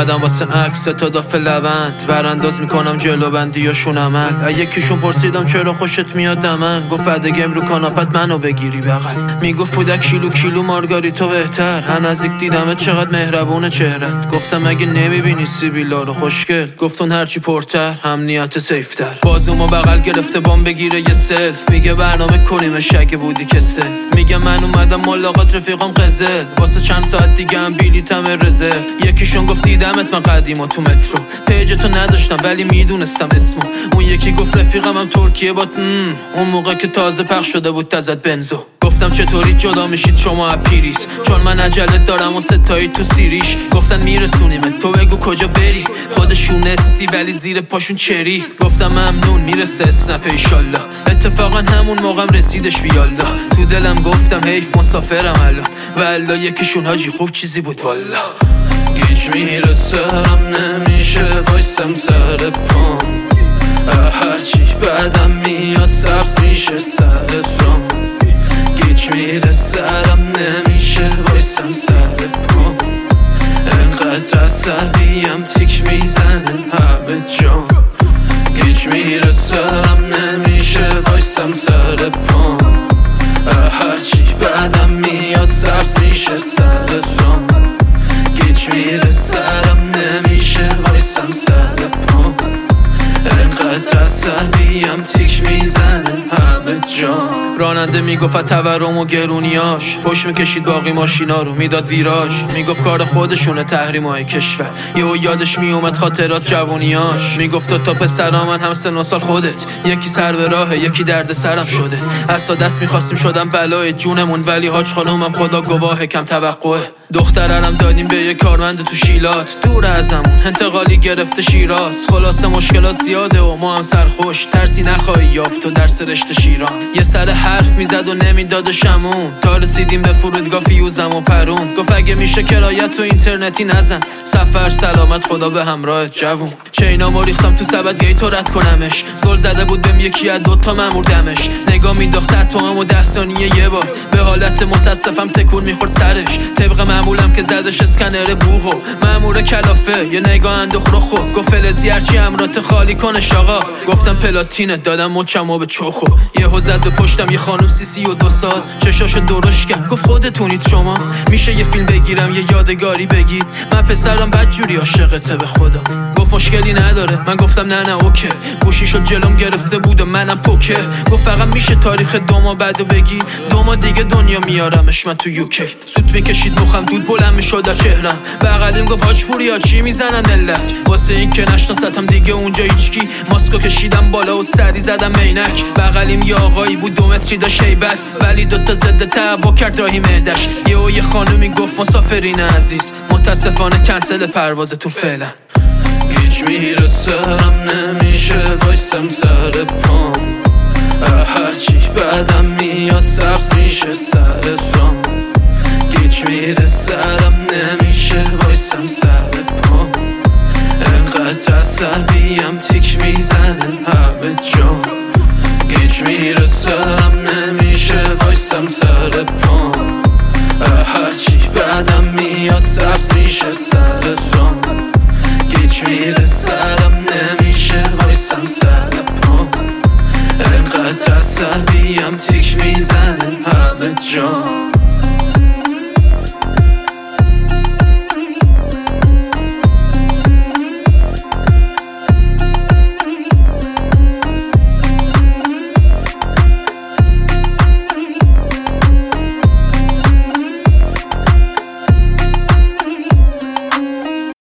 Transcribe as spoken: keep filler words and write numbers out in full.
اومدم واسه عکس تا داف لبند برانداز میکنم جلو بندی یا شونمند. یکیشون پرسیدم چرا خوشت میاد دمن، گفت فدگم رو کاناپت منو بگیری بغل. میگفت بودک کیلو کیلو مارگاریتو بهتر، هن نزدیک دیدمت چقدر مهربونه چهرت. گفتم اگه نمیبینی سیبیلا رو خوشگل، گفتون هرچی پرتر هم نیت سیفتر. بازومو بغل گرفته بام بگیره یه سلف، میگه برنامه کنیمش اگه بودی کسل. میگه من اومدم ملاقات رفیقم قزل، واسه چند ساعت دیگه هم بیلیتم رزرو. یکیشون گفت دیدمت من قدیما تو مترو، پیجتو نداشتم ولی میدونستم اسمو. اون یکی گفت رفیقم هم ترکیه بات، اون موقع که تازه پخش شده بود تزت بنزو. گفتم چطوری جدا میشید شما اپیریس، چون من عجله دارم و ستایی تو سیریش. گفتن میرسونیمت تو بگو کجا بری، خودشون استی ولی زیر پاشون چری. گفتم ممنون میرسه اسنپ ایشالله، اتفاقا همون موقعم رسیدش بیالله. تو دلم گفتم حیف مسافرم الان، والله یکیشون حاجی خوب چیزی بود والله. گیج میرسم نمیشه وایسم سر پام، هرچی بعدم میاد سبز میشه سر فرام. گیج میرسم نمیشه وایسم سر پام، انقدر عصبیم تیک میزنه همه جام. گیج میرسم نمیشه وایسم سر پام، هرچی بعدم میاد سبز میشه سر فرام. گیج میرسم نمیشه وایسم سر پام، انقدر عصبیم تیک میزنه همه جام. راننده میگفت تورم و گرونیاش، فش میکشید باقی ماشینا رو میداد ویراژ. میگفت کار خودشونه تحریمای کشور، یهو یادش میومد خاطرات جوونیاش. میگفت تا پسرا من هم سن و سال خودت، یکی سر به راهه یکی درد سرم شده. اصلا دست میخواستیم شدم بلای جونمون، ولی حاج خانومم خدا گواهه کم توقعه. دخترم دادیم به یه کارمند تو شیلات، دور ازمون انتقالی گرفته شیراز. خلاصه مشکلات زیاده و ما هم سرخوش، ترسی نخواهی یافت و درس رشته شیران. یه سر حرف میزد و نمیداد شمون، تا رسیدیم به فرودگاه فیوزم و پرون. گفت اگه میشه کرایت و اینترنتی نزن، سفر سلامت خدا به همراهت جوون. چینامو ریختم تو سبد گیتو رد کنمش، زل زده بود بهم یکی از دوتا مامور دمش. نگاه مینداخت تو هم و ده ثانیه یه بار، به حالت متاسفم تکون میخورد سرش. طبق معمولم که زدش اسکنر بوغو، مامور کلافه یه نگاه انداخت رو خو. گفت فلزی هرچی امرات خالی کنش آقا. گفتم پلاتینت دادم مچمو به چخو. یهو زد به پشتم یه خانوم سی سی و دو سال، چشاشو درشت کرد گفت خودتونید شما، میشه یه فیلم بگیرم یه یادگاری بگید. من پسرم بدجوری عاشقته به خدا. گفت مشکلی نداره، من گفتم نه نه اوکی. گوشیشو جلوم گرفته بود و منم پوکر. گفت فقط میشه تاریخ دو ماه بعدو بگی، دو ماه دیگه دنیا میارمش من تو یوکی. سوت میکشید مخم دود بلند میشد از چهرم، بغلیم گفت حاج پوریا چی میزنن ملت. واسه این که نشناستم دیگه اونجا هیچکی، ماسکو کشیدم بالا و سری زدم عینک. بغلیم یه آقایی بود دو متری داشت هیبت، ولی دوتا ضد تهوع کرد راهی معدش. یهو یه خانومی گفت مسافرین عزیز، متاسفانه کنسل پروازتون فعلا. گیج میرسم نمیشه وایسم سر پام، هرچی بعدم میاد سبز میشه سر فرام. گیج میرسم نمیشه وایسم سر پام، انقدر عصبیم تیک میزنه همه جام. گیج میرسم نمیشه وایسم سر پام، هرچی بعدم میاد سبز میشه سر فرام. گیج میرسم نمیشه وایسم سر پام، انقدر عصبیم تیک میزنه همه جام.